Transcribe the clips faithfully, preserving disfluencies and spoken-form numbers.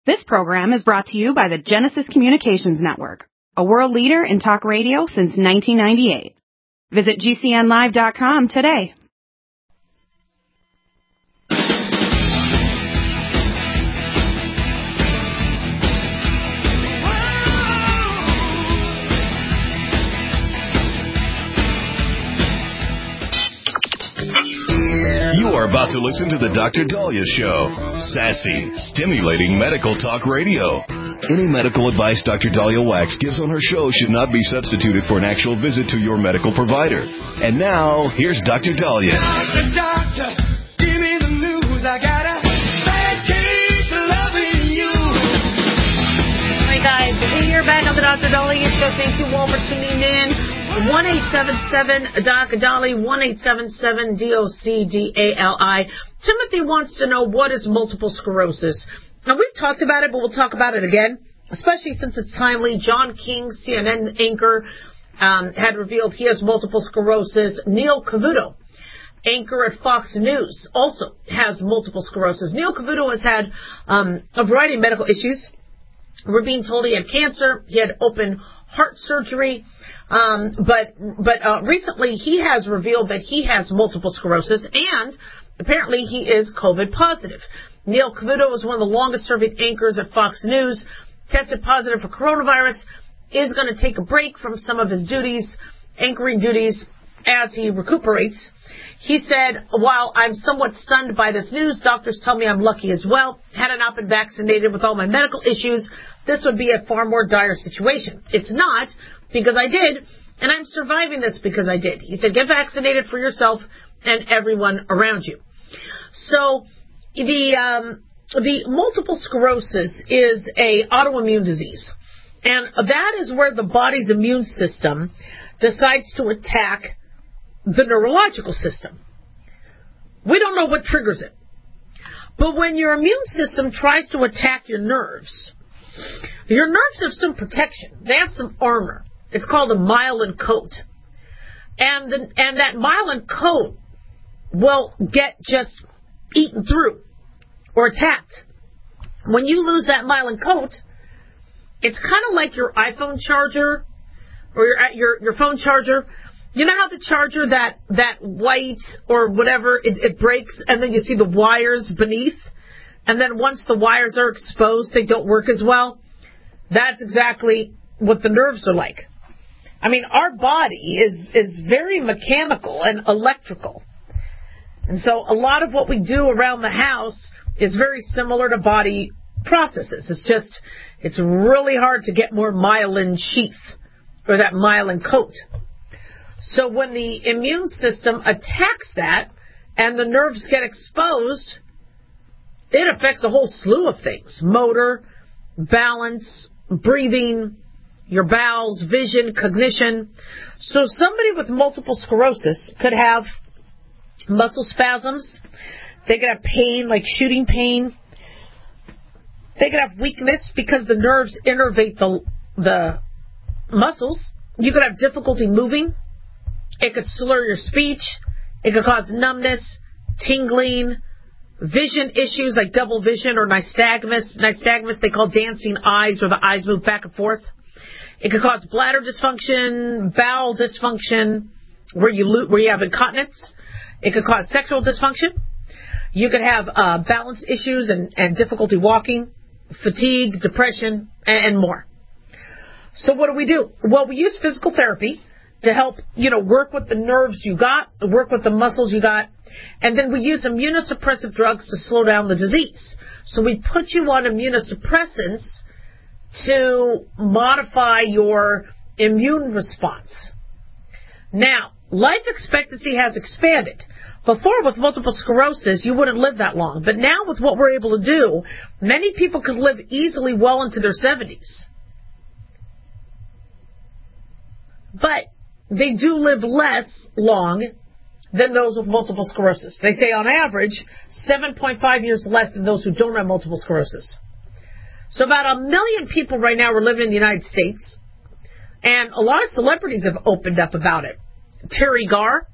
This program is brought to you by the Genesis Communications Network, a world leader in talk radio since nineteen ninety-eight. Visit G C N live dot com today. You are about to listen to the Doctor Daliah Show. Sassy, stimulating medical talk radio. Any medical advice Doctor Daliah Wax gives on her show should not be substituted for an actual visit to your medical provider. And now, here's Doctor Daliah. Doctor, doctor, give me the news. I got a bad case of loving you. All right, guys, we're here back on the Doctor Daliah Show. Thank you all for tuning in. one eight seven seven D O C D A L I, one eight seven seven D O C D A L I. Timothy wants to know, what is multiple sclerosis? Now, we've talked about it, but we'll talk about it again, especially since it's timely. John King, C N N anchor, um, had revealed he has multiple sclerosis. Neil Cavuto, anchor at Fox News, also has multiple sclerosis. Neil Cavuto has had um, a variety of medical issues. We're being told he had cancer. He had open heart surgery. Um, but but uh, recently he has revealed that he has multiple sclerosis, and apparently he is COVID positive. Neil Cavuto is one of the longest-serving anchors at Fox News, tested positive for coronavirus, is going to take a break from some of his duties, anchoring duties, as he recuperates. He said, while I'm somewhat stunned by this news, doctors tell me I'm lucky as well. Had I not been vaccinated with all my medical issues, this would be a far more dire situation. It's not, because I did, and I'm surviving this because I did. He said, get vaccinated for yourself and everyone around you. So the um, the multiple sclerosis is a autoimmune disease, and that is where the body's immune system decides to attack the neurological system. We don't know what triggers it, but when your immune system tries to attack your nerves, your nerves have some protection. They have some armor. It's called a myelin coat. And the, and that myelin coat will get just eaten through or attacked. When you lose that myelin coat, it's kind of like your iPhone charger or your your your phone charger. You know how the charger, that, that white or whatever, it, it breaks and then you see the wires beneath? And then once the wires are exposed, they don't work as well? That's exactly what the nerves are like. I mean, our body is, is very mechanical and electrical. And so a lot of what we do around the house is very similar to body processes. It's just, it's really hard to get more myelin sheath or that myelin coat. So when the immune system attacks that and the nerves get exposed, it affects a whole slew of things. Motor, balance, breathing, your bowels, vision, cognition. So somebody with multiple sclerosis could have muscle spasms. They could have pain, like shooting pain. They could have weakness because the nerves innervate the, the muscles. You could have difficulty moving. It could slur your speech. It could cause numbness, tingling, vision issues like double vision or nystagmus. Nystagmus they call dancing eyes, where the eyes move back and forth. It could cause bladder dysfunction, bowel dysfunction, where you lo- where you have incontinence. It could cause sexual dysfunction. You could have uh, balance issues and, and difficulty walking, fatigue, depression, and, and more. So what do we do? Well, we use physical therapy to help, you know, work with the nerves you got, work with the muscles you got, and then we use immunosuppressive drugs to slow down the disease. So we put you on immunosuppressants to modify your immune response. Now, life expectancy has expanded. Before, with multiple sclerosis, you wouldn't live that long. But now, with what we're able to do, many people could live easily well into their seventies. But they do live less long than those with multiple sclerosis. They say on average, seven point five years less than those who don't have multiple sclerosis. So about a million people right now are living in the United States, and a lot of celebrities have opened up about it. Terry Garr,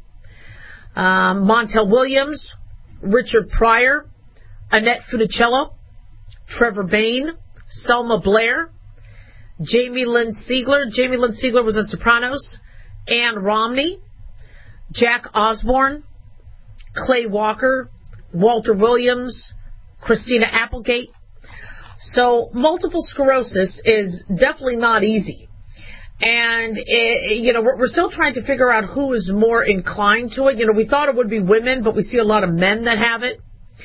um, Montel Williams, Richard Pryor, Annette Funicello, Trevor Bain, Selma Blair, Jamie Lynn Siegler. Jamie Lynn Siegler was in Sopranos. Ann Romney, Jack Osborne, Clay Walker, Walter Williams, Christina Applegate. So multiple sclerosis is definitely not easy. And, it, you know, we're, we're still trying to figure out who is more inclined to it. You know, we thought it would be women, but we see a lot of men that have it.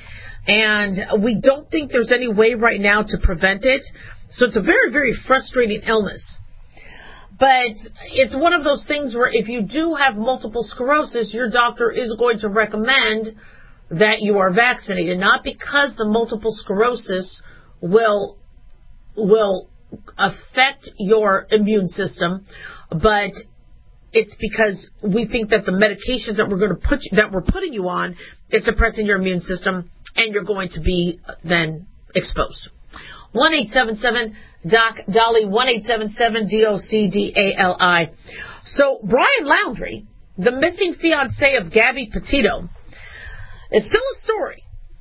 And we don't think there's any way right now to prevent it. So it's a very, very frustrating illness. But it's one of those things where if you do have multiple sclerosis, your doctor is going to recommend that you are vaccinated. Not because the multiple sclerosis will will affect your immune system, but it's because we think that the medications that we're going to put you, that we're putting you on is suppressing your immune system, and you're going to be then exposed. one eight seven seven D O C D A L I, one eight seven seven D O C D A L I. So Brian Laundrie, the missing fiancé of Gabby Petito, is still a story.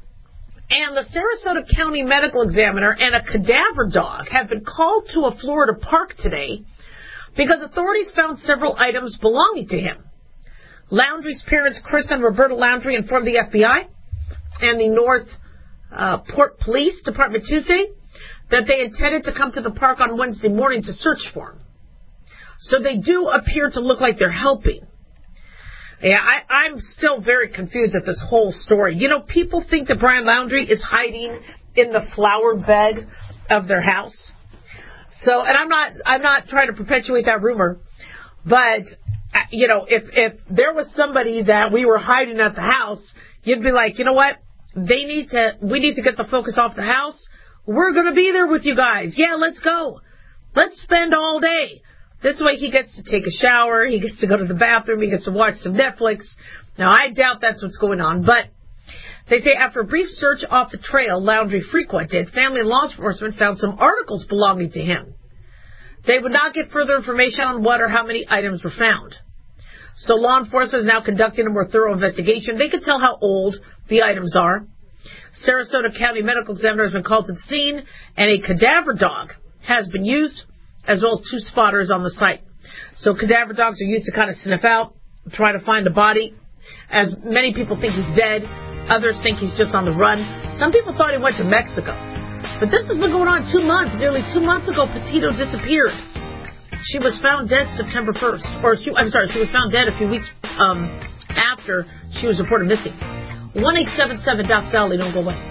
And the Sarasota County Medical Examiner and a cadaver dog have been called to a Florida park today because authorities found several items belonging to him. Laundrie's parents, Chris and Roberta Laundrie, informed the F B I and the North uh, Port Police Department Tuesday that they intended to come to the park on Wednesday morning to search for him. So they do appear to look like they're helping. Yeah, I, I'm still very confused at this whole story. You know, people think that Brian Laundrie is hiding in the flower bed of their house. So, and I'm not, I'm not trying to perpetuate that rumor, but, you know, if, if there was somebody that we were hiding at the house, you'd be like, you know what? They need to, we need to get the focus off the house. We're going to be there with you guys. Yeah, let's go. Let's spend all day. This way he gets to take a shower, he gets to go to the bathroom, he gets to watch some Netflix. Now, I doubt that's what's going on, but they say after a brief search off the trail Laundrie frequented, family and law enforcement found some articles belonging to him. They would not get further information on what or how many items were found. So law enforcement is now conducting a more thorough investigation. They could tell how old the items are. Sarasota County Medical Examiner has been called to the scene, and a cadaver dog has been used, as well as two spotters on the site. So cadaver dogs are used to kind of sniff out, try to find the body. As many people think he's dead, others think he's just on the run. Some people thought he went to Mexico. But this has been going on two months. Nearly two months ago, Petito disappeared. She was found dead September first. Or, she, I'm sorry, she was found dead a few weeks um, after she was reported missing. one eight seven seven D O C D A L I, don't go away.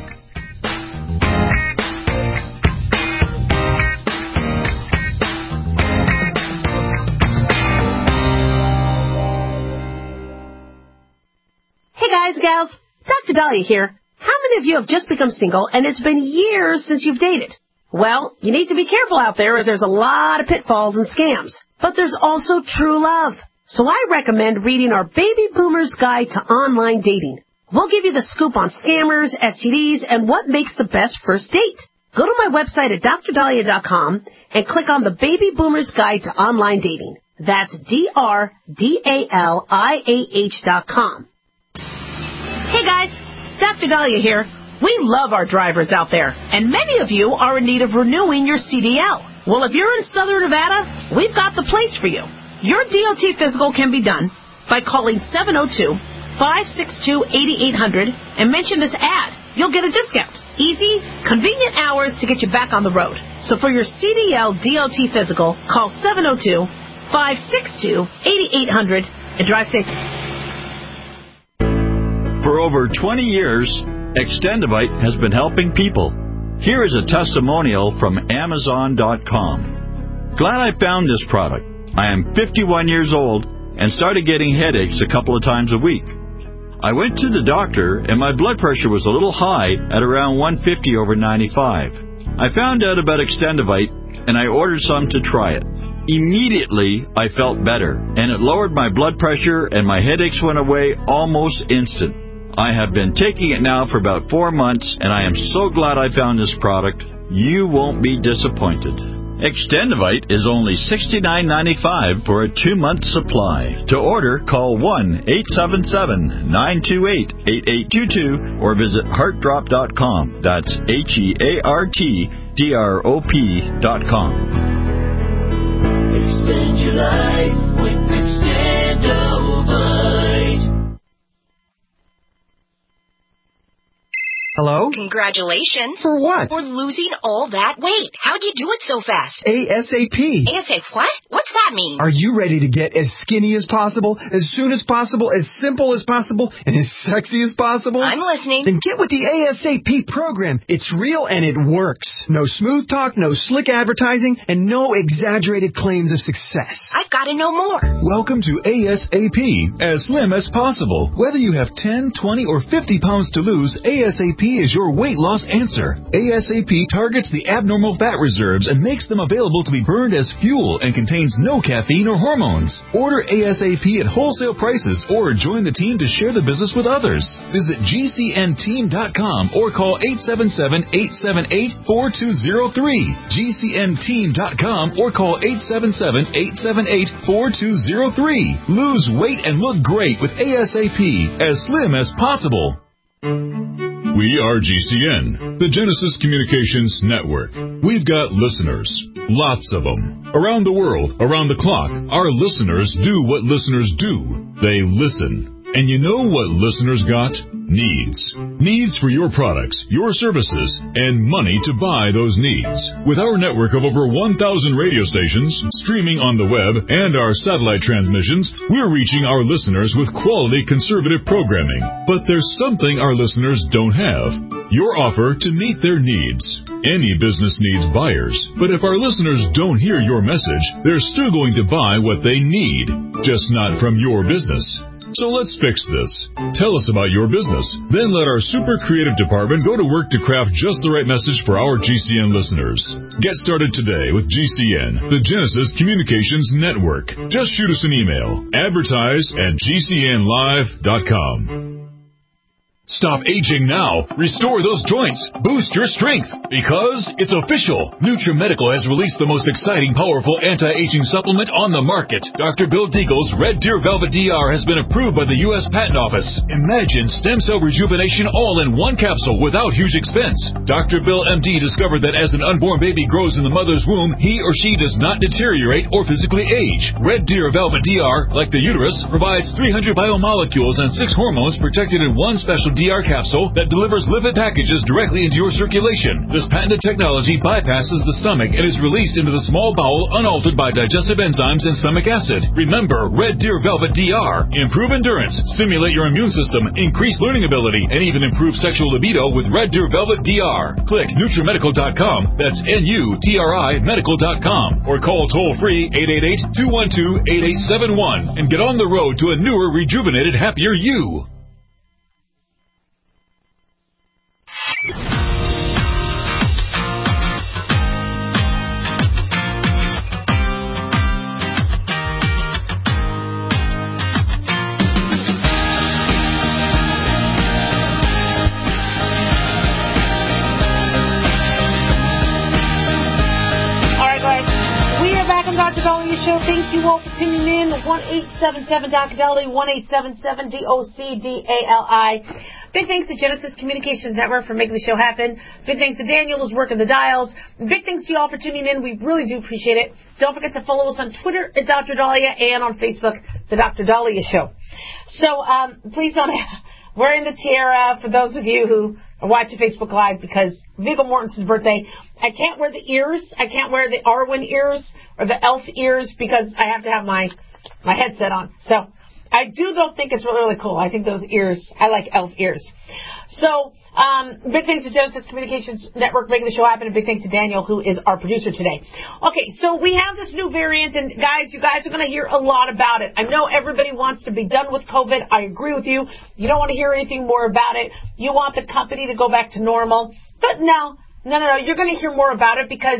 Hey guys, gals, Doctor Dahlia here. How many of you have just become single and it's been years since you've dated? Well, you need to be careful out there as there's a lot of pitfalls and scams. But there's also true love. So I recommend reading our Baby Boomer's Guide to Online Dating. We'll give you the scoop on scammers, S T Ds, and what makes the best first date. Go to my website at dr dahlia dot com and click on the Baby Boomer's Guide to Online Dating. That's D R D A L I A H dot com. Hey guys, Doctor Dahlia here. We love our drivers out there, and many of you are in need of renewing your C D L. Well, if you're in Southern Nevada, we've got the place for you. Your D O T physical can be done by calling seven oh two, five six two, eight eight hundred and mention this ad. You'll get a discount. Easy, convenient hours to get you back on the road. So for your C D L D O T physical, call seven oh two, five six two, eight eight hundred and drive safely. For over twenty years, Extendivite has been helping people. Here is a testimonial from Amazon dot com. Glad I found this product. I am fifty-one years old and started getting headaches a couple of times a week. I went to the doctor and my blood pressure was a little high at around one fifty over ninety-five. I found out about Extendivite and I ordered some to try it. Immediately, I felt better and it lowered my blood pressure and my headaches went away almost instant. I have been taking it now for about four months, and I am so glad I found this product. You won't be disappointed. Extendivite is only sixty-nine ninety-five for a two-month supply. To order, call one eight seven seven, nine two eight, eight eight two two or visit heart drop dot com. That's H E A R T D R O P dot com. Extend your life with Extendivite. Hello? Congratulations. For what? For losing all that weight. How'd you do it so fast? ASAP. ASAP what? What's that mean? Are you ready to get as skinny as possible, as soon as possible, as simple as possible, and as sexy as possible? I'm listening. Then get with the ASAP program. It's real and it works. No smooth talk, no slick advertising, and no exaggerated claims of success. I've got to know more. Welcome to ASAP, as slim as possible. Whether you have ten, twenty, or fifty pounds to lose, ASAP is your weight loss answer. ASAP targets the abnormal fat reserves and makes them available to be burned as fuel and contains no caffeine or hormones. Order ASAP at wholesale prices or join the team to share the business with others. Visit G C N team dot com or call eight seven seven, eight seven eight, four two zero three. G C N team dot com or call eight seven seven, eight seven eight, four two zero three. Lose weight and look great with ASAP, as slim as possible. We are G C N, the Genesis Communications Network. We've got listeners, lots of them. Around the world, around the clock, our listeners do what listeners do. They listen. And you know what listeners got? Needs. Needs for your products, your services, and money to buy those needs. With our network of over one thousand radio stations, streaming on the web, and our satellite transmissions, we're reaching our listeners with quality conservative programming. But there's something our listeners don't have. Your offer to meet their needs. Any business needs buyers, but if our listeners don't hear your message, they're still going to buy what they need, just not from your business. So let's fix this. Tell us about your business. Then let our super creative department go to work to craft just the right message for our G C N listeners. Get started today with G C N, the Genesis Communications Network. Just shoot us an email. Advertise at G C N live dot com. Stop aging now. Restore those joints. Boost your strength. Because it's official. NutriMedical has released the most exciting, powerful anti-aging supplement on the market. Doctor Bill Deagle's Red Deer Velvet D R has been approved by the U S Patent Office. Imagine stem cell rejuvenation all in one capsule without huge expense. Doctor Bill M D discovered that as an unborn baby grows in the mother's womb, he or she does not deteriorate or physically age. Red Deer Velvet D R, like the uterus, provides three hundred biomolecules and six hormones protected in one special D R capsule that delivers lipid packages directly into your circulation. This patented technology bypasses the stomach and is released into the small bowel unaltered by digestive enzymes and stomach acid. Remember, Red Deer Velvet D R. Improve endurance, stimulate your immune system, increase learning ability, and even improve sexual libido with Red Deer Velvet D R. Click NutriMedical dot com, that's N U T R I medical dot com, or call toll-free eight eight eight, two one two, eight eight seven one and get on the road to a newer, rejuvenated, happier you. Show. Thank you all for tuning in. one eight seven seven D O C D A L I, one eight seven seven D O C D A L I. Big thanks to Genesis Communications Network for making the show happen. Big thanks to Daniel who's working the dials. Big thanks to you all for tuning in. We really do appreciate it. Don't forget to follow us on Twitter at Doctor Dahlia and on Facebook, The Doctor Dahlia Show. So um, please don't... We're in the tiara for those of you who are watching Facebook Live because Viggo Mortensen's birthday. I can't wear the ears. I can't wear the Arwen ears or the elf ears because I have to have my my headset on. So I do, though, think it's really, really cool. I think those ears, I like elf ears. So um, big thanks to Genesis Communications Network making the show happen, and big thanks to Daniel, who is our producer today. Okay, so we have this new variant, and guys, you guys are going to hear a lot about it. I know everybody wants to be done with COVID. I agree with you. You don't want to hear anything more about it. You want the company to go back to normal. But no, no, no, no. You're going to hear more about it because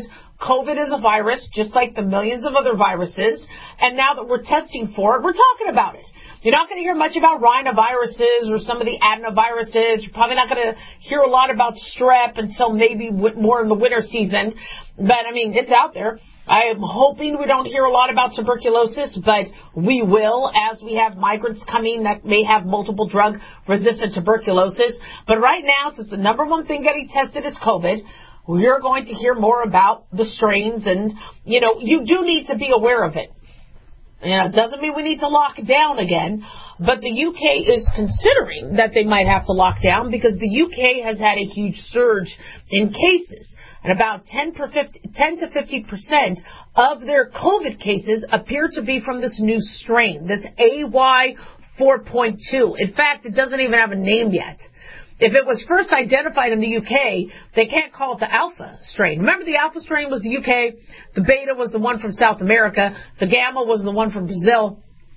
COVID is a virus, just like the millions of other viruses, and now that we're testing for it, we're talking about it. You're not going to hear much about rhinoviruses or some of the adenoviruses. You're probably not going to hear a lot about strep until maybe more in the winter season. But, I mean, it's out there. I am hoping we don't hear a lot about tuberculosis, but we will as we have migrants coming that may have multiple drug-resistant tuberculosis. But right now, since the number one thing getting tested is COVID, we're going to hear more about the strains, and, you know, you do need to be aware of it. You know, it doesn't mean we need to lock down again, but the U K is considering that they might have to lock down because the U K has had a huge surge in cases. And about ten to fifty percent of their COVID cases appear to be from this new strain, this A Y four point two. In fact, it doesn't even have a name yet. If it was first identified in the U K, they can't call it the Alpha strain. Remember, the Alpha strain was the U K, the Beta was the one from South America, the Gamma was the one from Brazil,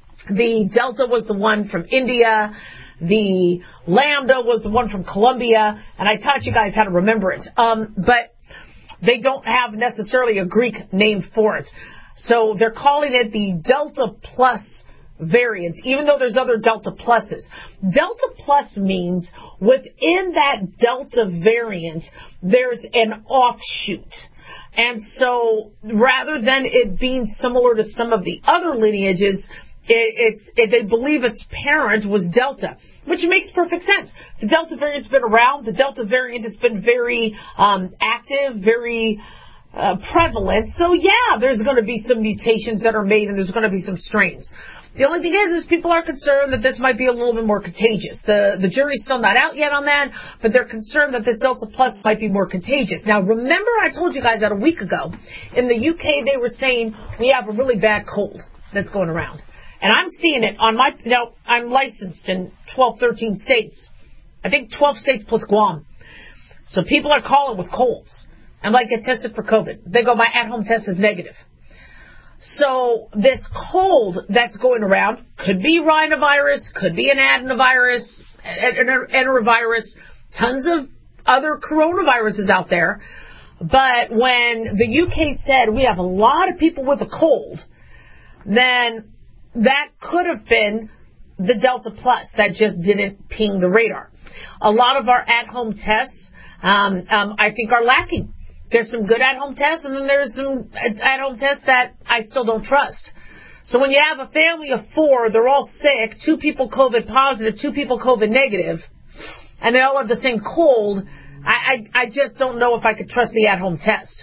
the Delta was the one from India, the Lambda was the one from Colombia, and I taught you guys how to remember it. Um, but they don't have necessarily a Greek name for it. So they're calling it the Delta Plus variants, even though there's other Delta Pluses. Delta Plus means within that Delta variant, there's an offshoot. And so rather than it being similar to some of the other lineages, it, it's, it, they believe its parent was Delta, which makes perfect sense. The Delta variant's been around. The Delta variant has been very um, active, very uh, prevalent. So, yeah, there's going to be some mutations that are made, and there's going to be some strains. The only thing is, is people are concerned that this might be a little bit more contagious. The the jury's still not out yet on that, but they're concerned that this Delta Plus might be more contagious. Now, remember I told you guys that a week ago, in the U K they were saying we have a really bad cold that's going around. And I'm seeing it on my, you know, I'm licensed in twelve, thirteen states. I think twelve states plus Guam. So people are calling with colds and like get tested for COVID. They go, my at-home test is negative. So this cold that's going around could be rhinovirus, could be an adenovirus, an enterovirus, tons of other coronaviruses out there. But when the U K said we have a lot of people with a cold, then that could have been the Delta Plus that just didn't ping the radar. A lot of our at-home tests, um, um, I think, are lacking. There's some good at-home tests, and then there's some at-home tests that I still don't trust. So when you have a family of four, they're all sick, two people COVID positive, two people COVID negative, and they all have the same cold, I, I, I just don't know if I could trust the at-home test.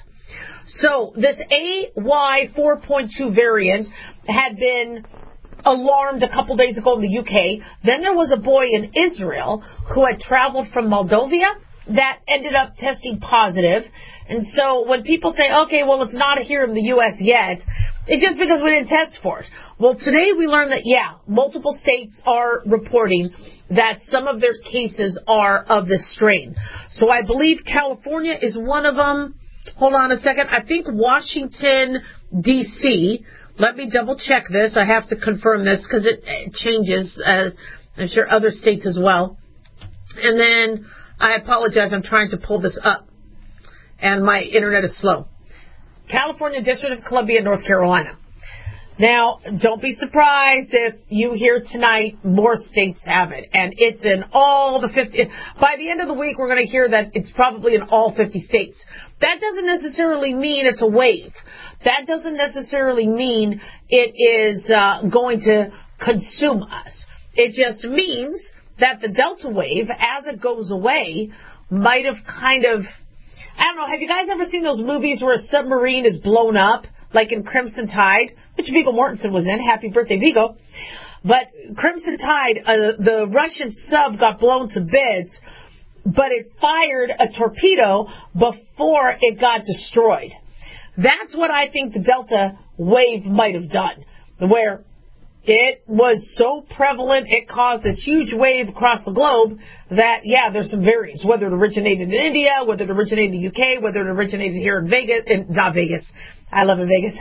So this A Y four point two variant had been alarmed a couple days ago in the U K. Then there was a boy in Israel who had traveled from Moldova that ended up testing positive. And so when people say, okay, well, it's not here in the U S yet, it's just because we didn't test for it. Well, today we learned that, yeah, multiple states are reporting that some of their cases are of this strain. So I believe California is one of them. Hold on a second. I think Washington, D C, let me double check this. I have to confirm this because it, it changes, as I'm sure other states as well. And then I apologize. I'm trying to pull this up, and my internet is slow. California, District of Columbia, North Carolina. Now, don't be surprised if you hear tonight more states have it, and it's in all the fifty. By the end of the week, we're going to hear that it's probably in all fifty states. That doesn't necessarily mean it's a wave. That doesn't necessarily mean it is uh, going to consume us. It just means that the Delta wave, as it goes away, might have kind of, I don't know, have you guys ever seen those movies where a submarine is blown up, like in Crimson Tide, which Viggo Mortensen was in? Happy birthday, Viggo. But Crimson Tide, uh, the Russian sub got blown to bits, but it fired a torpedo before it got destroyed. That's what I think the Delta wave might have done, where it was so prevalent, it caused this huge wave across the globe that, yeah, there's some variants, whether it originated in India, whether it originated in the U K, whether it originated here in Vegas, in, not Vegas. I live in Vegas.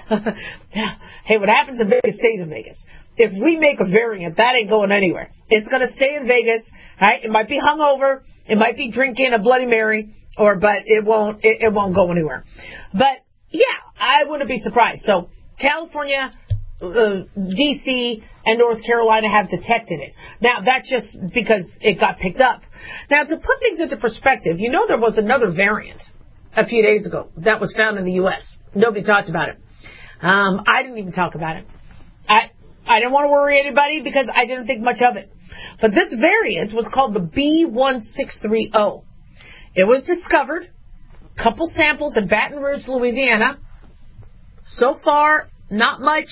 Hey, what happens in Vegas stays in Vegas. If we make a variant, that ain't going anywhere. It's going to stay in Vegas, right? It might be hungover, it might be drinking a Bloody Mary, or, but it won't, it, it won't go anywhere. But yeah, I wouldn't be surprised. So California, uh, D C, and North Carolina have detected it. Now, that's just because it got picked up. Now, to put things into perspective, you know there was another variant a few days ago that was found in the U S Nobody talked about it. Um, I didn't even talk about it. I I didn't want to worry anybody because I didn't think much of it. But this variant was called the B one six three zero. It was discovered, couple samples in Baton Rouge, Louisiana. So far, not much,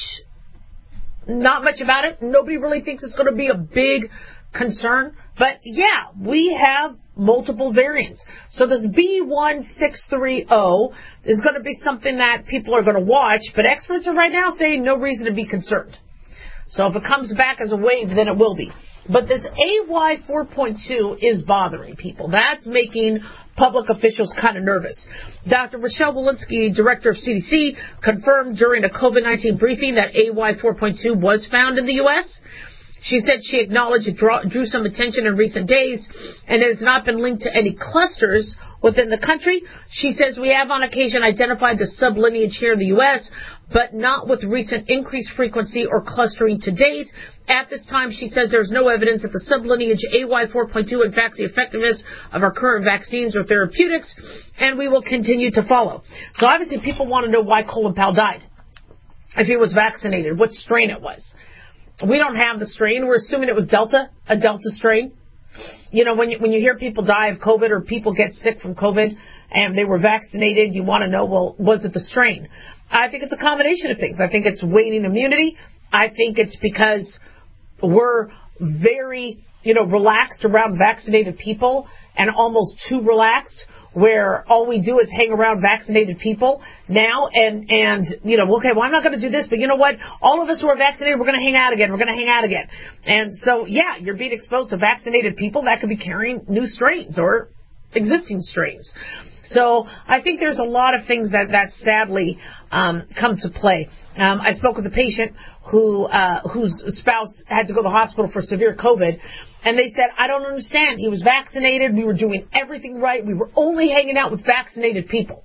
not much about it. Nobody really thinks it's going to be a big concern. But yeah, we have multiple variants. So this B one six three zero is going to be something that people are going to watch, but experts are right now saying no reason to be concerned. So if it comes back as a wave, then it will be. But this A Y four point two is bothering people. That's making public officials kind of nervous. Doctor Rochelle Walensky, director of C D C, confirmed during a COVID nineteen briefing that A Y four point two was found in the U S She said she acknowledged it draw, drew some attention in recent days, and it has not been linked to any clusters within the country. She says we have on occasion identified the sublineage here in the U S, but not with recent increased frequency or clustering to date. At this time, she says there's no evidence that the sublineage A Y four point two impacts the effectiveness of our current vaccines or therapeutics, and we will continue to follow. So obviously people want to know why Colin Powell died, if he was vaccinated, what strain it was. We don't have the strain. We're assuming it was Delta, a Delta strain. You know, when you, when you hear people die of COVID or people get sick from COVID and they were vaccinated, you want to know, well, was it the strain? I think it's a combination of things. I think it's waning immunity. I think it's because we're very, you know, relaxed around vaccinated people and almost too relaxed, where all we do is hang around vaccinated people now and, and, you know, okay, well, I'm not going to do this, but you know what? All of us who are vaccinated, we're going to hang out again. We're going to hang out again. And so, yeah, you're being exposed to vaccinated people that could be carrying new strains or existing strains. So I think there's a lot of things that, that sadly um, come to play. Um, I spoke with a patient who uh, whose spouse had to go to the hospital for severe COVID, and they said, I don't understand. He was vaccinated. We were doing everything right. We were only hanging out with vaccinated people.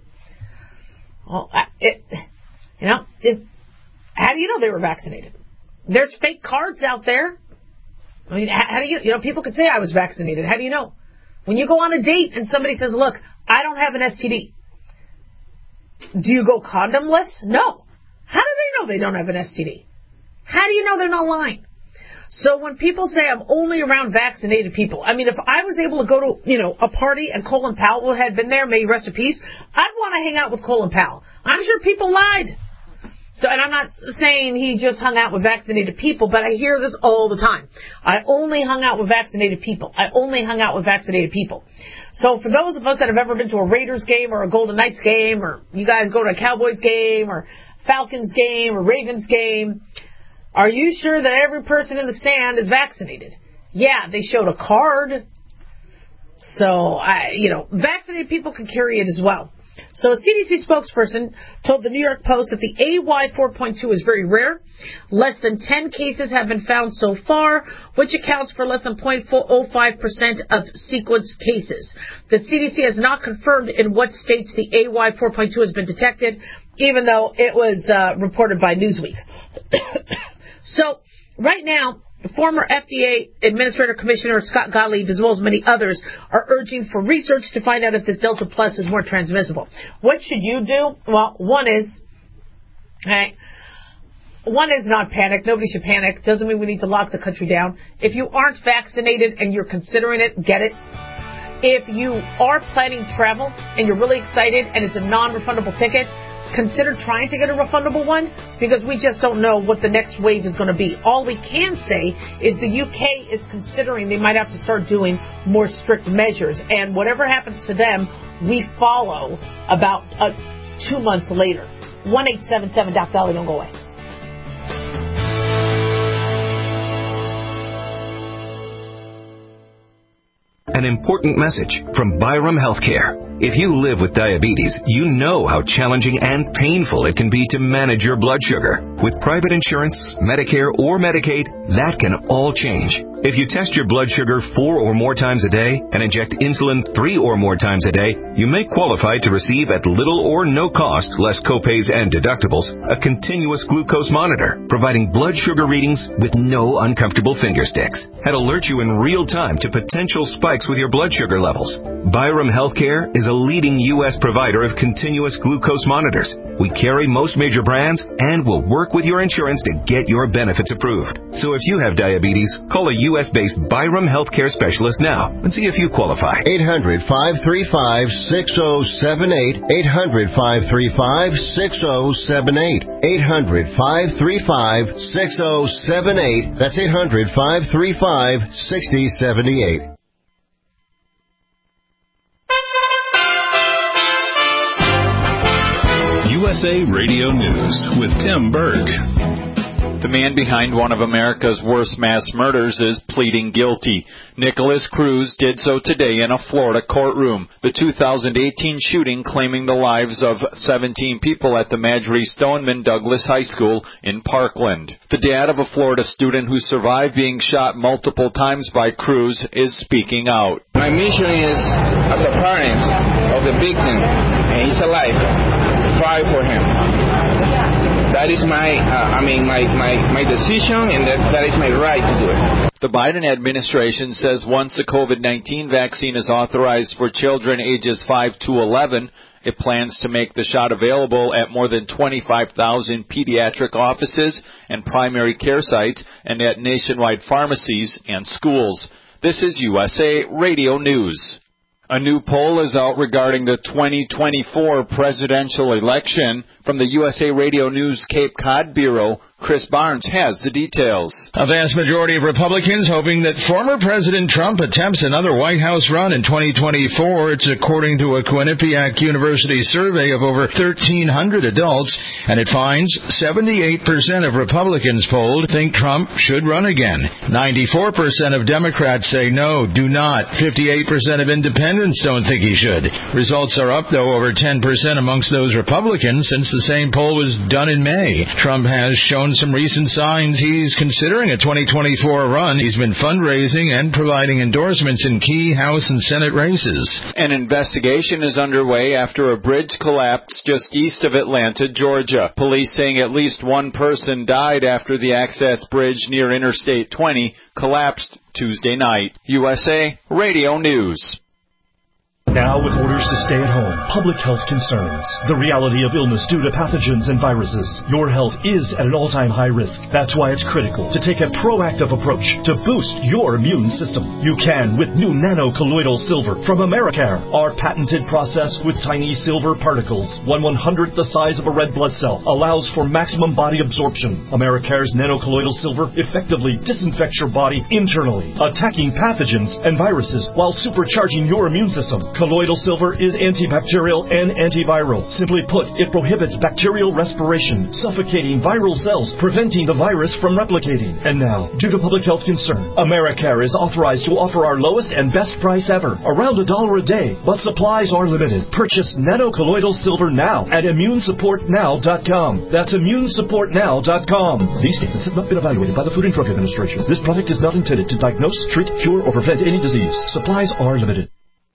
Well, it, you know, it's, how do you know they were vaccinated? There's fake cards out there. I mean, how do you, you know, people could say I was vaccinated. How do you know? When you go on a date and somebody says, look, I don't have an S T D. Do you go condomless? No. How do they know they don't have an S T D? How do you know they're not lying? So when people say I'm only around vaccinated people, I mean, if I was able to go to, you know, a party and Colin Powell had been there, may he rest in peace, I'd want to hang out with Colin Powell. I'm sure people lied. So, and I'm not saying he just hung out with vaccinated people, but I hear this all the time. I only hung out with vaccinated people. I only hung out with vaccinated people. So for those of us that have ever been to a Raiders game or a Golden Knights game, or you guys go to a Cowboys game or Falcons game or Ravens game, are you sure that every person in the stand is vaccinated? Yeah, they showed a card. So, I, you know, vaccinated people can carry it as well. So a C D C spokesperson told the New York Post that the A Y four point two is very rare. Less than ten cases have been found so far, which accounts for less than zero point zero five percent of sequenced cases. The C D C has not confirmed in what states the A Y four point two has been detected, even though it was uh, reported by Newsweek. So right now, former F D A Administrator Commissioner Scott Gottlieb, as well as many others, are urging for research to find out if this Delta Plus is more transmissible. What should you do? Well, one is, okay, one is not panic. Nobody should panic. Doesn't mean we need to lock the country down. If you aren't vaccinated and you're considering it, get it. If you are planning travel and you're really excited and it's a non-refundable ticket, consider trying to get a refundable one, because we just don't know what the next wave is going to be. All we can say is the U K is considering they might have to start doing more strict measures, and whatever happens to them, we follow about uh, two months later. one eight seven seven Doc Dolly, don't go away. An important message from Byram Healthcare. If you live with diabetes, you know how challenging and painful it can be to manage your blood sugar. With private insurance, Medicare, or Medicaid, that can all change. If you test your blood sugar four or more times a day and inject insulin three or more times a day, you may qualify to receive at little or no cost, less copays and deductibles, a continuous glucose monitor, providing blood sugar readings with no uncomfortable finger sticks. And alert you in real time to potential spikes with your blood sugar levels. Byram Healthcare is a leading U S provider of continuous glucose monitors. We carry most major brands and will work with your insurance to get your benefits approved. So if you have diabetes, call a U S-based Byram Healthcare specialist now and see if you qualify. eight hundred, five three five, six oh seven eight. eight hundred, five three five, six oh seven eight. eight hundred, five three five, six oh seven eight. That's eight hundred, five three five, six oh seven eight. U S A Radio News with Tim Berg. The man behind one of America's worst mass murders is pleading guilty. Nicholas Cruz did so today in a Florida courtroom. The two thousand eighteen shooting claiming the lives of seventeen people at the Marjorie Stoneman Douglas High School in Parkland. The dad of a Florida student who survived being shot multiple times by Cruz is speaking out. My mission is, as a parent of the victim, and he's alive, fight for him. That is my, uh, I mean, my, my, my decision, and that, that is my right to do it. The Biden administration says once the COVID nineteen vaccine is authorized for children ages five to eleven, it plans to make the shot available at more than twenty-five thousand pediatric offices and primary care sites and at nationwide pharmacies and schools. This is U S A Radio News. A new poll is out regarding the twenty twenty-four presidential election. From the U S A Radio News Cape Cod Bureau, Chris Barnes has the details. A vast majority of Republicans hoping that former President Trump attempts another White House run in twenty twenty-four. It's according to a Quinnipiac University survey of over thirteen hundred adults, and it finds seventy-eight percent of Republicans polled think Trump should run again. ninety-four percent of Democrats say no, do not. fifty-eight percent of independents don't think he should. Results are up, though, over ten percent amongst those Republicans since the same poll was done in May. Trump has shown some recent signs he's considering a twenty twenty-four run. He's been fundraising and providing endorsements in key House and Senate races. An investigation is underway after a bridge collapsed just east of Atlanta, Georgia. Police saying at least one person died after the access bridge near Interstate twenty collapsed Tuesday night. U S A Radio News. Now with orders to stay at home, public health concerns, the reality of illness due to pathogens and viruses, your health is at an all-time high risk. That's why it's critical to take a proactive approach to boost your immune system. You can with new nano-colloidal silver from Americare. Our patented process with tiny silver particles, one one-hundredth the size of a red blood cell, allows for maximum body absorption. Americare's nano-colloidal silver effectively disinfects your body internally, attacking pathogens and viruses while supercharging your immune system. Colloidal silver is antibacterial and antiviral. Simply put, it prohibits bacterial respiration, suffocating viral cells, preventing the virus from replicating. And now, due to public health concern, Americare is authorized to offer our lowest and best price ever, around a dollar a day, but supplies are limited. Purchase nano-colloidal silver now at immune support now dot com. That's immune support now dot com. These statements have not been evaluated by the Food and Drug Administration. This product is not intended to diagnose, treat, cure, or prevent any disease. Supplies are limited.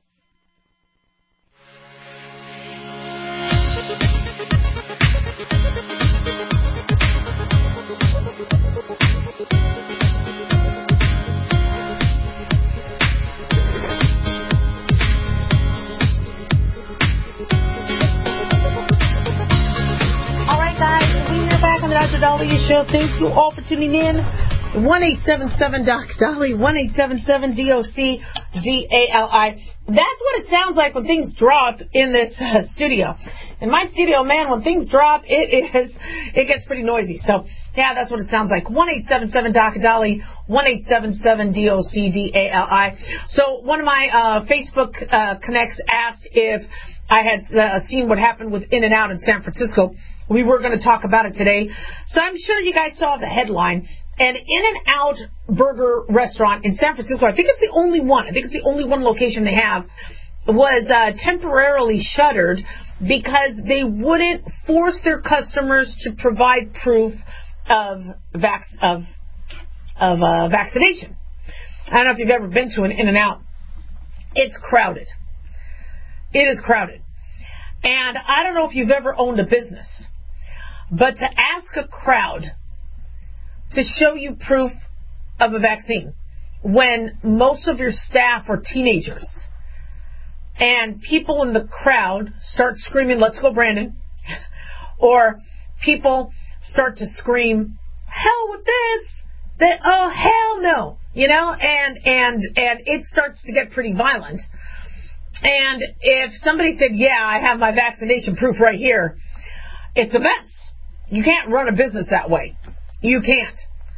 Show. Thank you all for tuning in. one eight seven seven D O C Dolly, one eight seven seven D O C D A L I. That's what it sounds like when things drop in this uh, studio. In my studio, man, when things drop, it is it gets pretty noisy. So, yeah, that's what it sounds like. one eight seven seven D O C Dolly, one eight seven seven D O C D A L I. So, one of my uh, Facebook uh, connects asked if I had uh, seen what happened with In-N-Out in San Francisco. We were going to talk about it today. So I'm sure you guys saw the headline. An In-N-Out burger restaurant in San Francisco, I think it's the only one. I think it's the only one location they have, was uh, temporarily shuttered because they wouldn't force their customers to provide proof of vac- of of uh, vaccination. I don't know if you've ever been to an In-N-Out. It's crowded. It is crowded. And I don't know if you've ever owned a business, but to ask a crowd to show you proof of a vaccine when most of your staff are teenagers and people in the crowd start screaming, "Let's go, Brandon," or people start to scream, "Hell with this," that, "Oh, hell no," you know, and, and, and it starts to get pretty violent. And if somebody said, "Yeah, I have my vaccination proof right here," it's a mess. You can't run a business that way. You can't.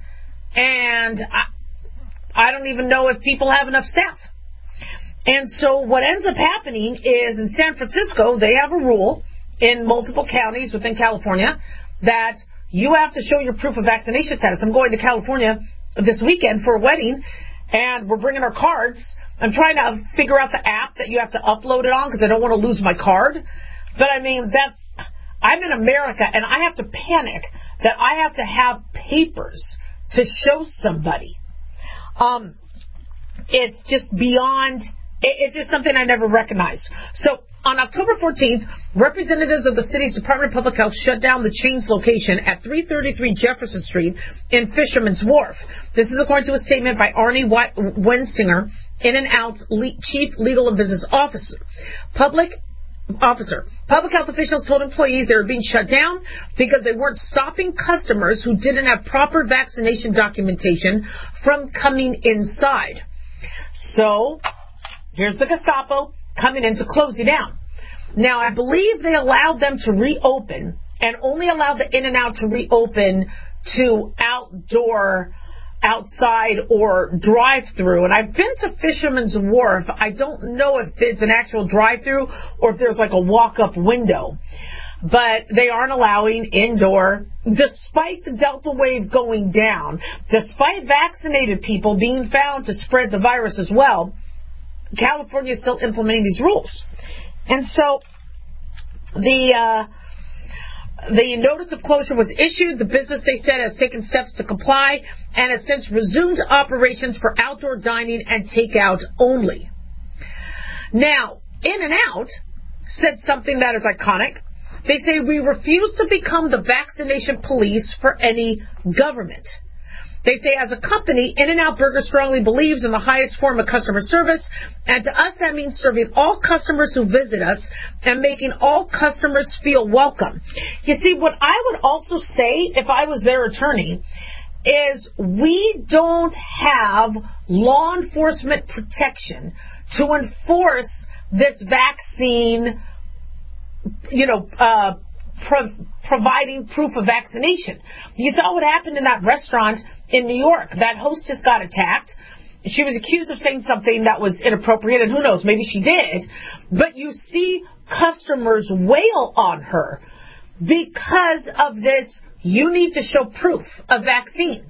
And I, I don't even know if people have enough staff. And so what ends up happening is in San Francisco, they have a rule in multiple counties within California that you have to show your proof of vaccination status. I'm going to California this weekend for a wedding, and we're bringing our cards. I'm trying to figure out the app that you have to upload it on because I don't want to lose my card. But, I mean, that's... I'm in America, and I have to panic that I have to have papers to show somebody. Um, it's just beyond... It's just something I never recognized. So on October fourteenth, representatives of the city's Department of Public Health shut down the chain's location at three thirty-three Jefferson Street in Fisherman's Wharf. This is according to a statement by Arnie Wensinger, In-N-Out's chief legal and business officer. Public officer. Public health officials told employees they were being shut down because they weren't stopping customers who didn't have proper vaccination documentation from coming inside. So... here's the Gestapo coming in to close you down. Now, I believe they allowed them to reopen and only allowed the In-N-Out to reopen to outdoor, outside, or drive-through. And I've been to Fisherman's Wharf. I don't know if it's an actual drive-through or if there's like a walk-up window. But they aren't allowing indoor, despite the Delta wave going down, despite vaccinated people being found to spread the virus as well. California is still implementing these rules. And so the uh, the notice of closure was issued. The business, they said, has taken steps to comply and has since resumed operations for outdoor dining and takeout only. Now, In-N-Out said something that is iconic. They say, "We refuse to become the vaccination police for any government." They say, as a company, In-N-Out Burger strongly believes in the highest form of customer service, and to us that means serving all customers who visit us and making all customers feel welcome. You see, what I would also say, if I was their attorney, is we don't have law enforcement protection to enforce this vaccine, you know, uh, Pro- providing proof of vaccination. You saw what happened in that restaurant in New York. That hostess got attacked. She was accused of saying something that was inappropriate, and who knows, maybe she did. But you see customers wail on her because of this, you need to show proof of vaccine.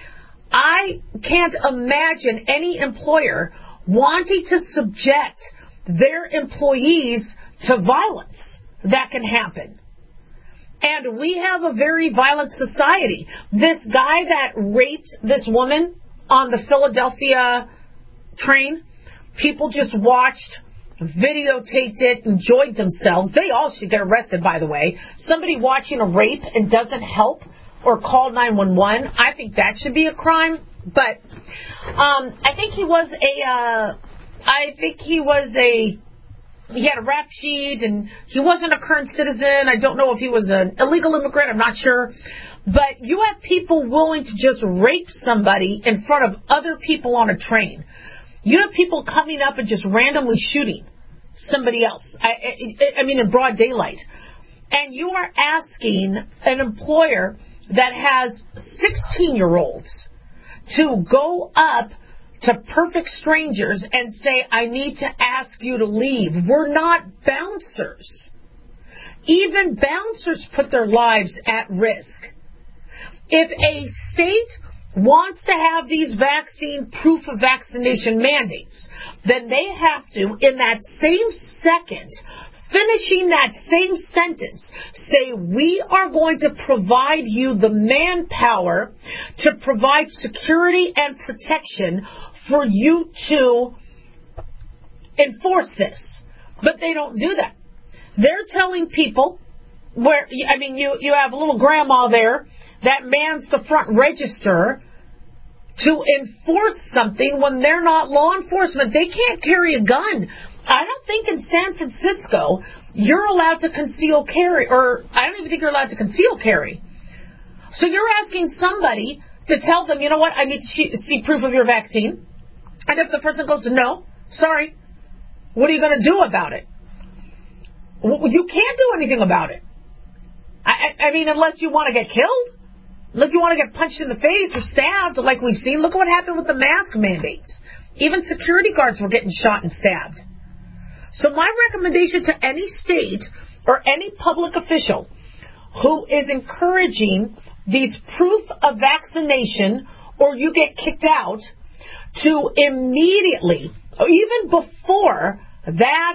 I can't imagine any employer wanting to subject their employees to violence that can happen. And we have a very violent society. This guy that raped this woman on the Philadelphia train, people just watched, videotaped it, enjoyed themselves. They all should get arrested, by the way. Somebody watching a rape and doesn't help or call nine one one, I think that should be a crime. But um, I think he was a, uh, I think he was a, he had a rap sheet, and he wasn't a current citizen. I don't know if he was an illegal immigrant. I'm not sure. But you have people willing to just rape somebody in front of other people on a train. You have people coming up and just randomly shooting somebody else. I, I, I mean, in broad daylight. And you are asking an employer that has sixteen-year-olds to go up to perfect strangers and say, I need to ask you to leave. We're not bouncers. Even bouncers put their lives at risk. If a state wants to have these vaccine proof of vaccination mandates, then they have to, in that same second, finishing that same sentence, say, we are going to provide you the manpower to provide security and protection for you to enforce this. But they don't do that. They're telling people where, I mean, you, you have a little grandma there that mans the front register to enforce something when they're not law enforcement. They can't carry a gun. I don't think in San Francisco you're allowed to conceal carry, or I don't even think you're allowed to conceal carry. So you're asking somebody to tell them, you know what, I need to see proof of your vaccine. And if the person goes, no, sorry, what are you going to do about it? You can't do anything about it. I, I mean, unless you want to get killed, unless you want to get punched in the face or stabbed, like we've seen. Look what happened with the mask mandates. Even security guards were getting shot and stabbed. So my recommendation to any state or any public official who is encouraging these proof of vaccination or you get kicked out, to immediately, or even before that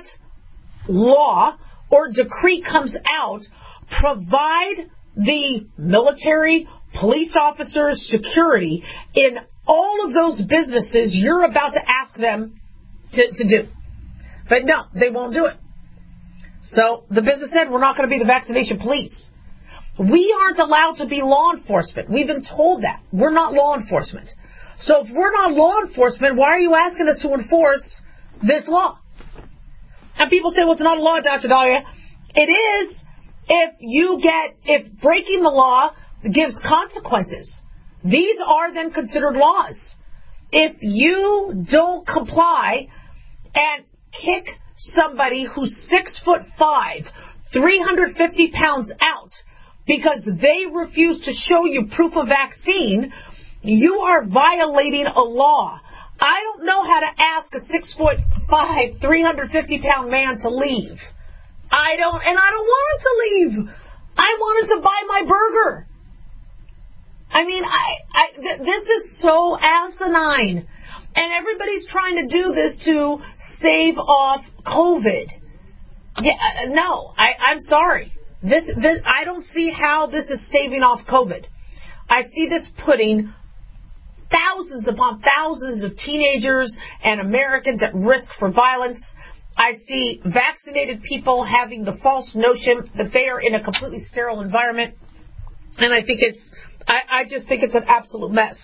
law or decree comes out, provide the military, police officers, security in all of those businesses you're about to ask them to, to do. But no, they won't do it. So the business said, we're not going to be the vaccination police. We aren't allowed to be law enforcement. We've been told that. We're not law enforcement. So if we're not law enforcement, why are you asking us to enforce this law? And people say, well, it's not a law, Doctor Dahlia. It is if you get, if breaking the law gives consequences. These are then considered laws. If you don't comply and kick somebody who's six foot five, three hundred fifty pounds out because they refuse to show you proof of vaccine, you are violating a law. I don't know how to ask a six foot five, three hundred fifty pound man to leave. I don't, and I don't want him to leave. I want him to buy my burger. I mean, I, I th- this is so asinine. And everybody's trying to do this to stave off COVID. Yeah, no, I, I'm sorry. This, this, I don't see how this is staving off COVID. I see this putting thousands upon thousands of teenagers and Americans at risk for violence. I see vaccinated people having the false notion that they are in a completely sterile environment. And I think it's, I, I just think it's an absolute mess.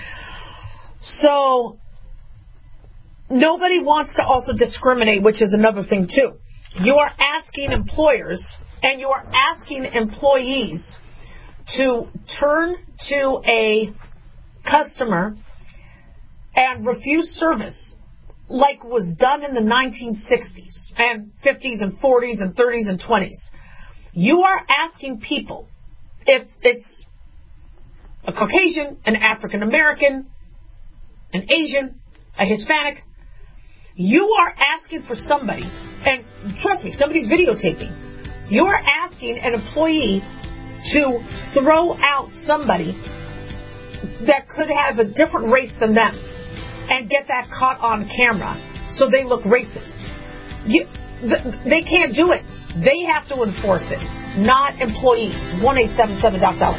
So, nobody wants to also discriminate, which is another thing too. You are asking employers and you are asking employees to turn to a customer and refuse service like was done in the nineteen sixties and fifties and forties and thirties and twenties. You are asking people, if it's a Caucasian, an African American, an Asian, a Hispanic, you are asking for somebody, and trust me, somebody's videotaping. You are asking an employee to throw out somebody that could have a different race than them and get that caught on camera so they look racist. You, th- they can't do it. They have to enforce it, not employees. one eight seven seven Doc Dolly.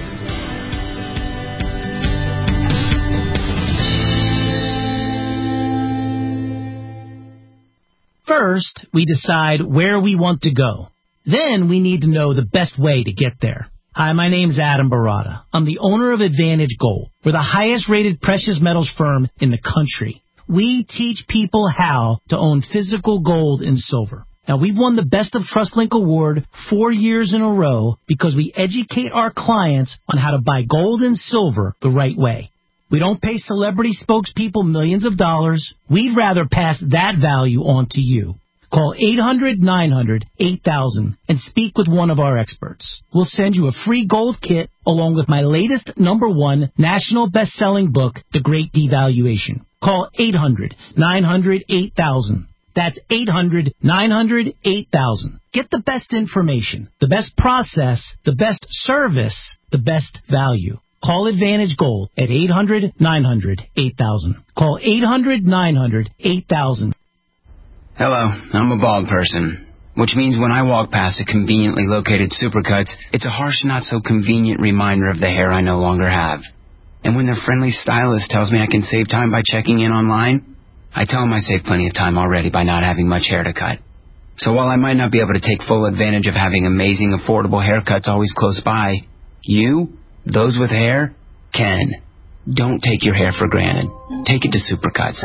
First, we decide where we want to go. Then we need to know the best way to get there. Hi, my name's Adam Barata. I'm the owner of Advantage Gold. We're the highest rated precious metals firm in the country. We teach people how to own physical gold and silver. Now, we've won the Best of TrustLink Award four years in a row because we educate our clients on how to buy gold and silver the right way. We don't pay celebrity spokespeople millions of dollars. We'd rather pass that value on to you. Call eight hundred nine hundred eight thousand and speak with one of our experts. We'll send you a free gold kit along with my latest number one national best-selling book, The Great Devaluation. Call eight hundred nine hundred eight thousand. That's eight hundred nine hundred eight thousand. Get the best information, the best process, the best service, the best value. Call Advantage Gold at eight hundred, nine hundred, eight thousand. Call eight hundred, nine hundred, eight thousand. Hello, I'm a bald person, which means when I walk past a conveniently located Supercuts, it's a harsh, not-so-convenient reminder of the hair I no longer have. And when their friendly stylist tells me I can save time by checking in online, I tell them I saved plenty of time already by not having much hair to cut. So while I might not be able to take full advantage of having amazing, affordable haircuts always close by, you, those with hair, can. Don't take your hair for granted. Take it to Supercuts.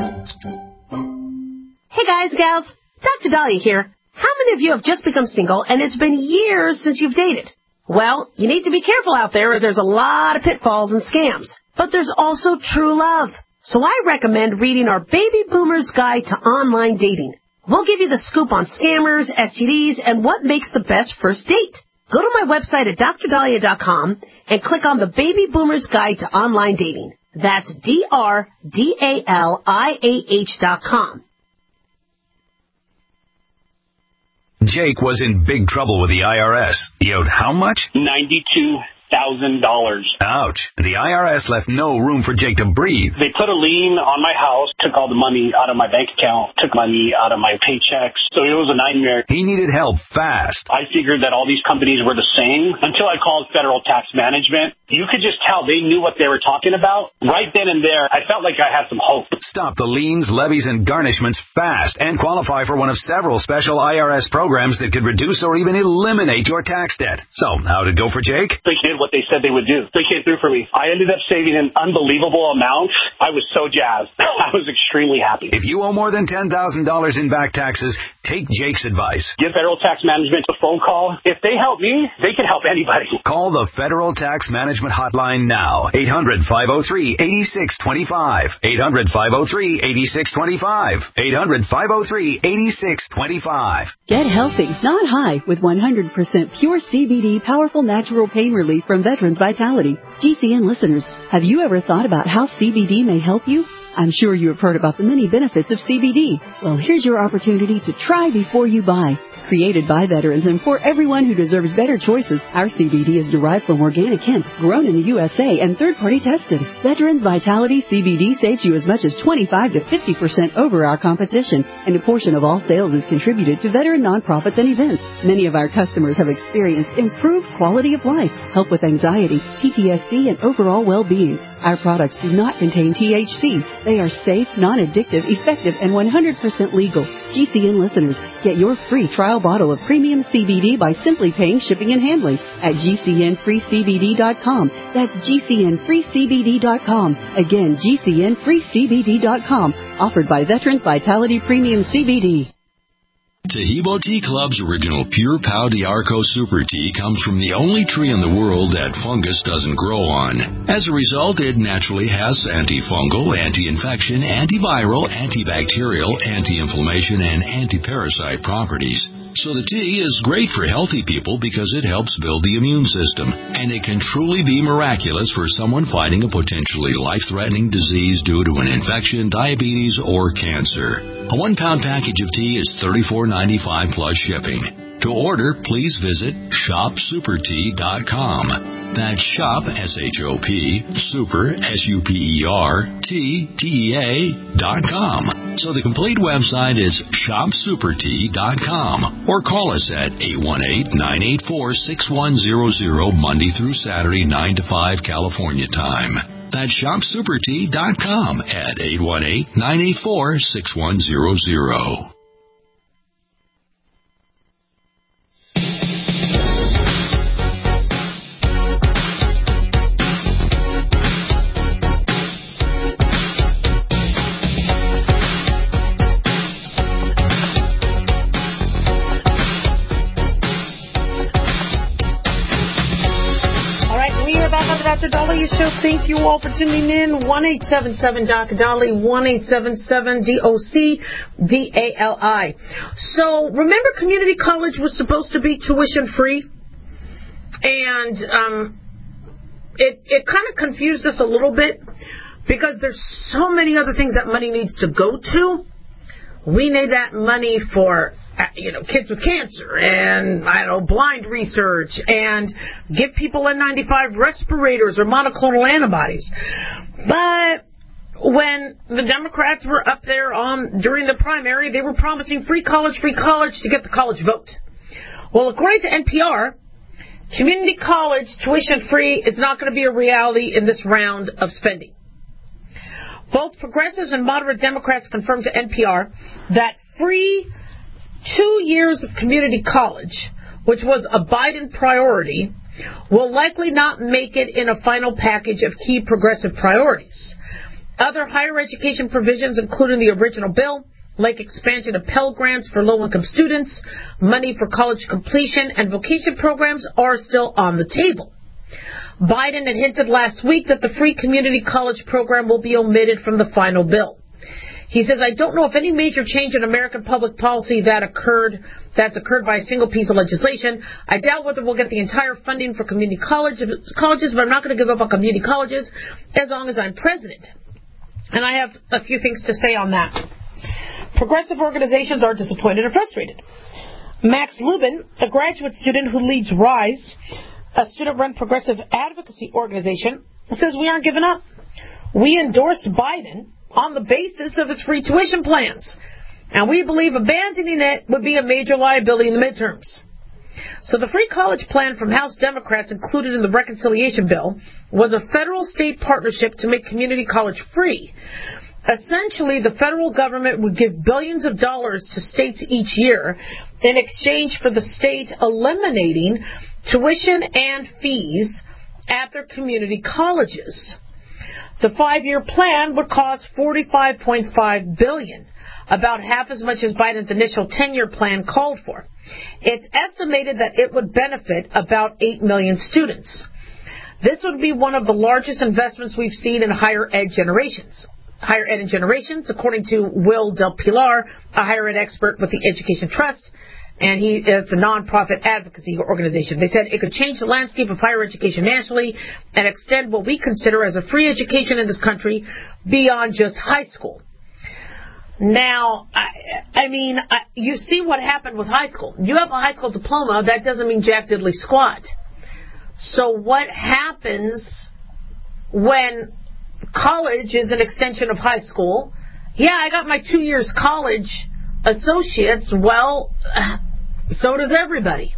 Hey guys, gals, Doctor Dahlia here. How many of you have just become single and it's been years since you've dated? Well, you need to be careful out there as there's a lot of pitfalls and scams. But there's also true love. So I recommend reading our Baby Boomer's Guide to Online Dating. We'll give you the scoop on scammers, S T Ds, and what makes the best first date. Go to my website at dr dahlia dot com and click on the Baby Boomer's Guide to Online Dating. That's D R D A L I A H dot com. Jake was in big trouble with the I R S. He owed how much? ninety-two thousand dollars. Ouch. The I R S left no room for Jake to breathe. They put a lien on my house, took all the money out of my bank account, took money out of my paychecks. So it was a nightmare. He needed help fast. I figured that all these companies were the same until I called Federal Tax Management. You could just tell they knew what they were talking about. Right then and there, I felt like I had some hope. Stop the liens, levies, and garnishments fast and qualify for one of several special I R S programs that could reduce or even eliminate your tax debt. So, how'd it go for Jake? They did what they said they would do. They came through for me. I ended up saving an unbelievable amount. I was so jazzed. I was extremely happy. If you owe more than ten thousand dollars in back taxes, take Jake's advice. Give Federal Tax Management a phone call. If they help me, they can help anybody. Call the Federal Tax Management Hotline now. eight hundred, five oh three, eight six two five. eight hundred, five oh three, eight six two five. eight hundred, five oh three, eight six two five. Get healthy, not high, with one hundred percent pure C B D powerful natural pain relief from Veterans Vitality. G C N listeners, have you ever thought about how C B D may help you? I'm sure you have heard about the many benefits of C B D. Well, here's your opportunity to try before you buy. Created by veterans and for everyone who deserves better choices, our C B D is derived from organic hemp, grown in the U S A and third-party tested. Veterans Vitality C B D saves you as much as twenty-five to fifty percent over our competition, and a portion of all sales is contributed to veteran nonprofits and events. Many of our customers have experienced improved quality of life, help with anxiety, P T S D, and overall well-being. Our products do not contain T H C. They are safe, non-addictive, effective, and one hundred percent legal. G C N listeners, get your free trial bottle of premium C B D by simply paying shipping and handling at G C N free C B D dot com. That's G C N free C B D dot com. Again, G C N free C B D dot com. Offered by Veterans Vitality Premium C B D. Tahibo Tea Club's original Pure Pau d'Arco Super Tea comes from the only tree in the world that fungus doesn't grow on. As a result, it naturally has antifungal, anti-infection, antiviral, antibacterial, anti-inflammation, and anti-parasite properties. So the tea is great for healthy people because it helps build the immune system, and it can truly be miraculous for someone fighting a potentially life-threatening disease due to an infection, diabetes, or cancer. A one-pound package of tea is thirty-four ninety-five plus shipping. To order, please visit shop super tea dot com. That's shop, S H O P, super, S U P E R, T, T E A, dot com. So the complete website is shop super tea dot com. Or call us at eight one eight, nine eight four, six one zero zero, Monday through Saturday, nine to five California time. That's shop super tea dot com at eight one eight, nine eight four, six one zero zero. Doctor Dahlia Show. Thank you all for tuning in. one eight seven seven D O C D A L I, one eight seven seven D O C D A L I. So, remember community college was supposed to be tuition free? And um, it, it kind of confused us a little bit because there's so many other things that money needs to go to. We need that money for you know, kids with cancer and, I don't know, blind research and give people N ninety-five respirators or monoclonal antibodies. But when the Democrats were up there on during the primary, they were promising free college, free college to get the college vote. Well, according to N P R, community college tuition free is not going to be a reality in this round of spending. Both progressives and moderate Democrats confirmed to N P R that free two years of community college, which was a Biden priority, will likely not make it in a final package of key progressive priorities. Other higher education provisions, including the original bill, like expansion of Pell Grants for low-income students, money for college completion, and vocation programs, are still on the table. Biden had hinted last week that the free community college program will be omitted from the final bill. He says, I don't know if any major change in American public policy that occurred, that's occurred by a single piece of legislation. I doubt whether we'll get the entire funding for community college, colleges, but I'm not going to give up on community colleges as long as I'm president. And I have a few things to say on that. Progressive organizations are disappointed and frustrated. Max Lubin, a graduate student who leads RISE, a student-run progressive advocacy organization, says we aren't giving up. We endorsed Biden on the basis of his free tuition plans, and we believe abandoning it would be a major liability in the midterms. So the free college plan from House Democrats included in the reconciliation bill was a federal-state partnership to make community college free. Essentially, the federal government would give billions of dollars to states each year in exchange for the state eliminating tuition and fees at their community colleges. The five-year plan would cost forty-five point five billion dollars, about half as much as Biden's initial ten-year plan called for. It's estimated that it would benefit about eight million students. This would be one of the largest investments we've seen in higher ed generations. Higher ed in generations, according to Will Del Pilar, a higher ed expert with the Education Trust, and he it's a nonprofit advocacy organization. They said it could change the landscape of higher education nationally and extend what we consider as a free education in this country beyond just high school. Now, I, I mean, I, you see what happened with high school. You have a high school diploma, that doesn't mean jack diddly squat. So what happens when college is an extension of high school? Yeah, I got my two years college associates. Well, so does everybody.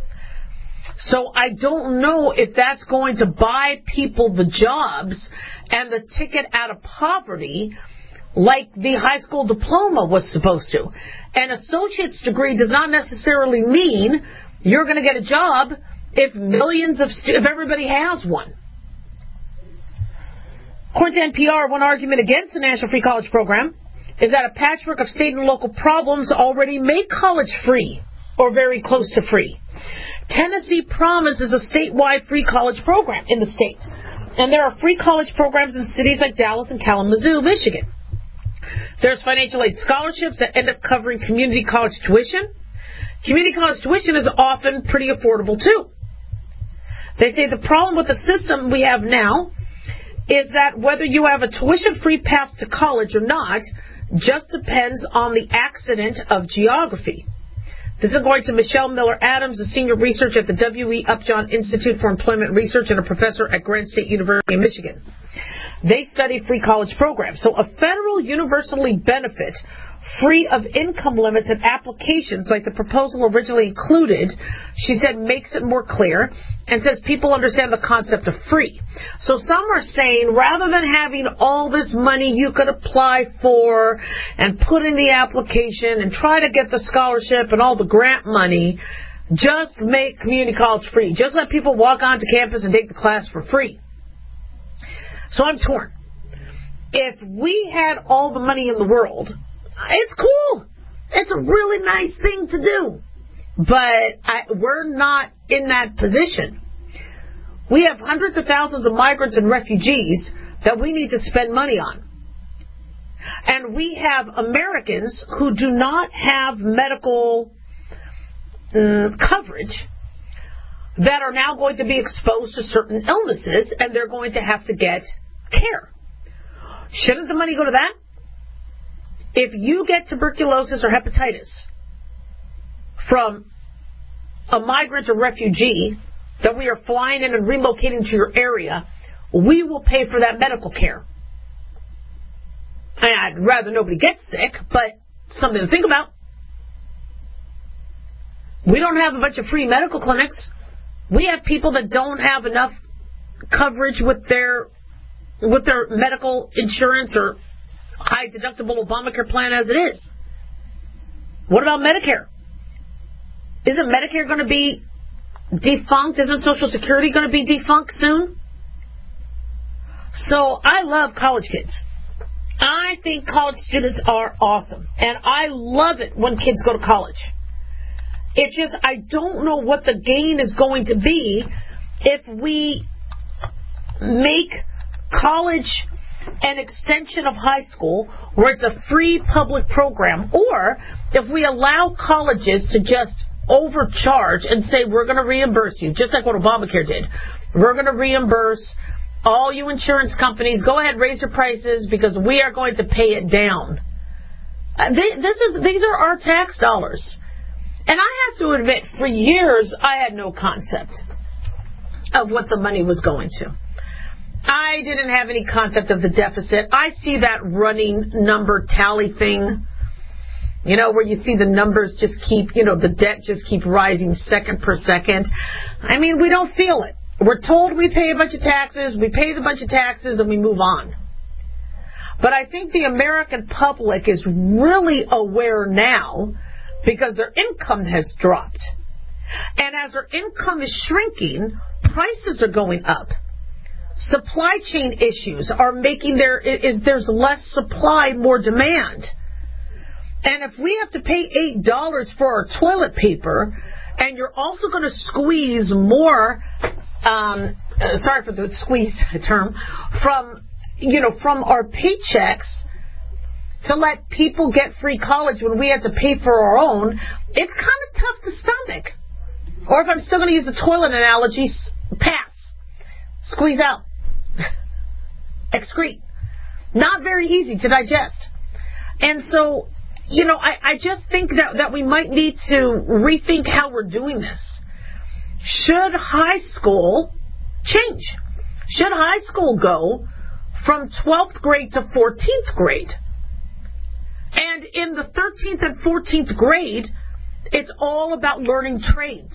So I don't know if that's going to buy people the jobs and the ticket out of poverty like the high school diploma was supposed to. An associate's degree does not necessarily mean you're going to get a job if millions of stu- if everybody has one. According to N P R, one argument against the National Free College Program is that a patchwork of state and local problems already make college free or very close to free. Tennessee promises a statewide free college program in the state, and there are free college programs in cities like Dallas and Kalamazoo, Michigan. There's financial aid scholarships that end up covering community college tuition. Community college tuition is often pretty affordable, too. They say the problem with the system we have now is that whether you have a tuition-free path to college or not just depends on the accident of geography. This is according to Michelle Miller-Adams, a senior researcher at the W E Upjohn Institute for Employment Research and a professor at Grant State University in Michigan. They study free college programs. So a federal universally benefit, free of income limits and applications like the proposal originally included, she said, makes it more clear and says people understand the concept of free. So some are saying rather than having all this money you could apply for and put in the application and try to get the scholarship and all the grant money, just make community college free. Just let people walk onto campus and take the class for free. So I'm torn. If we had all the money in the world, it's cool. It's a really nice thing to do. But I, we're not in that position. We have hundreds of thousands of migrants and refugees that we need to spend money on. And we have Americans who do not have medical uh, coverage that are now going to be exposed to certain illnesses, and they're going to have to get care. Shouldn't the money go to that? If you get tuberculosis or hepatitis, from a migrant or refugee that we are flying in and relocating to your area, we will pay for that medical care. And I'd rather nobody gets sick, but something to think about. We don't have a bunch of free medical clinics. We have people that don't have enough coverage with their with their medical insurance or high deductible Obamacare plan as it is. What about Medicare? Isn't Medicare going to be defunct? Isn't Social Security going to be defunct soon? So I love college kids. I think college students are awesome. And I love it when kids go to college. It's just, I don't know what the gain is going to be if we make college an extension of high school where it's a free public program, or if we allow colleges to just overcharge and say, we're going to reimburse you, just like what Obamacare did. We're going to reimburse all you insurance companies. Go ahead, raise your prices because we are going to pay it down. Uh, they, this is, these are our tax dollars. And I have to admit, for years, I had no concept of what the money was going to. I didn't have any concept of the deficit. I see that running number tally thing, you know, where you see the numbers just keep, you know, the debt just keep rising second per second. I mean, we don't feel it. We're told we pay a bunch of taxes, we pay the bunch of taxes, and we move on. But I think the American public is really aware now because their income has dropped. And as their income is shrinking, prices are going up. Supply chain issues are making there is there's less supply, more demand. And if we have to pay eight dollars for our toilet paper, and you're also going to squeeze more, um, uh, sorry for the squeeze term, from you know from our paychecks to let people get free college when we have to pay for our own, it's kind of tough to stomach. Or if I'm still going to use the toilet analogy, pass, squeeze out, excrete. Not very easy to digest. And so, you know, I, I just think that, that we might need to rethink how we're doing this. Should high school change? Should high school go from twelfth grade to fourteenth grade? And in the thirteenth and fourteenth grade, it's all about learning trades.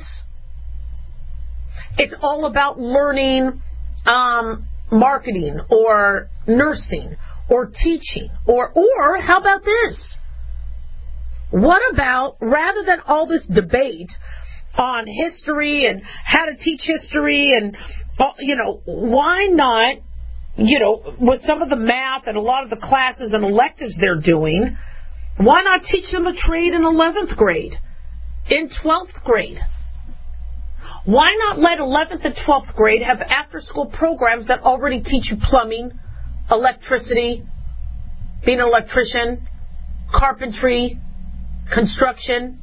It's all about learning um, marketing or nursing or teaching. Or, or how about this? What about, rather than all this debate on history and how to teach history and, you know, why not, you know, with some of the math and a lot of the classes and electives they're doing, why not teach them a trade in eleventh grade, in twelfth grade? Why not let eleventh and twelfth grade have after-school programs that already teach you plumbing, electricity, being an electrician, carpentry, construction?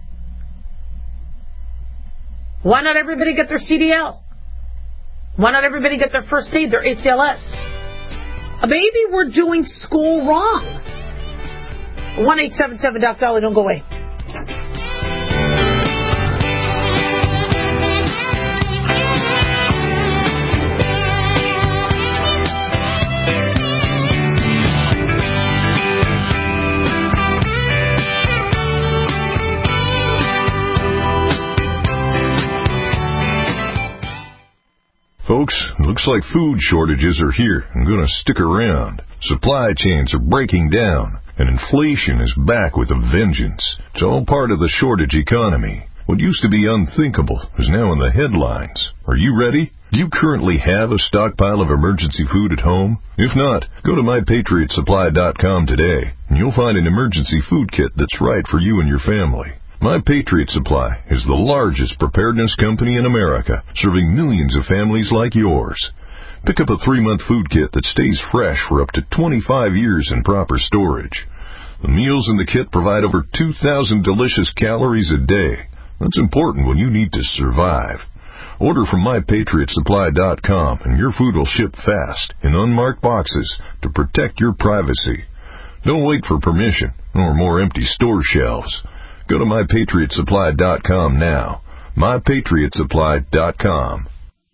Why not everybody get their C D L? Why not everybody get their first aid, their A C L S? Maybe we're doing school wrong. one eight seven seven Doc Dolly, don't go away. Folks, looks like food shortages are here and going to stick around. Supply chains are breaking down, and inflation is back with a vengeance. It's all part of the shortage economy. What used to be unthinkable is now in the headlines. Are you ready? Do you currently have a stockpile of emergency food at home? If not, go to my patriot supply dot com today, and you'll find an emergency food kit that's right for you and your family. My Patriot Supply is the largest preparedness company in America, serving millions of families like yours. Pick up a three-month food kit that stays fresh for up to twenty-five years in proper storage. The meals in the kit provide over two thousand delicious calories a day. That's important when you need to survive. Order from my patriot supply dot com and your food will ship fast in unmarked boxes to protect your privacy. Don't wait for permission or more empty store shelves. Go to my patriot supply dot com now. my patriot supply dot com.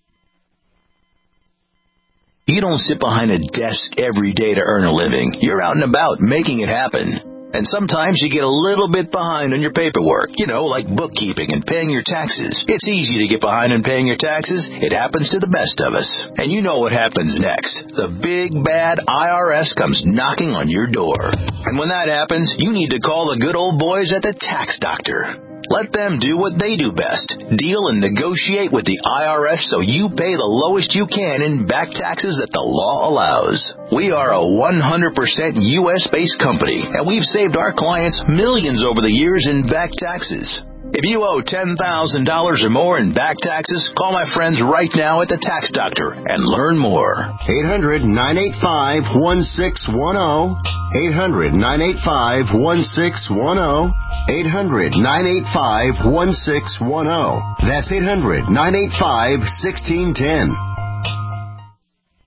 You don't sit behind a desk every day to earn a living. You're out and about making it happen. And sometimes you get a little bit behind on your paperwork, you know, like bookkeeping and paying your taxes. It's easy to get behind on paying your taxes. It happens to the best of us. And you know what happens next. The big, bad I R S comes knocking on your door. And when that happens, you need to call the good old boys at the Tax Doctor. Let them do what they do best. Deal and negotiate with the I R S so you pay the lowest you can in back taxes that the law allows. We are a one hundred percent U S-based company, and we've saved our clients millions over the years in back taxes. If you owe ten thousand dollars or more in back taxes, call my friends right now at the Tax Doctor and learn more. eight hundred, nine eight five, one six one zero. eight hundred, nine eight five, one six one zero. eight hundred, nine eight five, one six one zero. That's eight hundred, nine eight five, one six one zero.